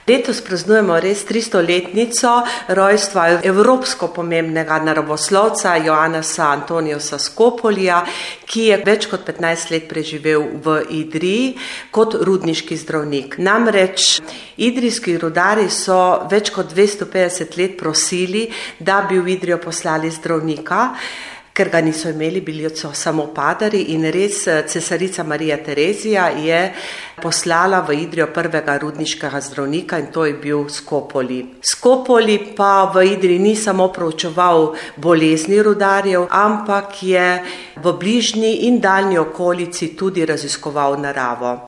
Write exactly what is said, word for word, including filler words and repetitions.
Letos praznujemo res tristoletnico rojstva evropsko pomembnega naravoslovca Joannesa Antoniusa Scopolija, ki je več kot petnajst let preživel v Idriji kot rudniški zdravnik. Namreč idrijski rudarji so več kot dvesto petdeset let prosili, da bi v Idrijo poslali zdravnika, ker ga niso imeli, bili so samo padarji, in res cesarica Marija Terezija je poslala v Idrijo prvega rudniškega zdravnika, in to je bil Scopoli. Scopoli pa v Idriji ni samo proučeval bolezni rudarjev, ampak je v bližnji in daljni okolici tudi raziskoval naravo.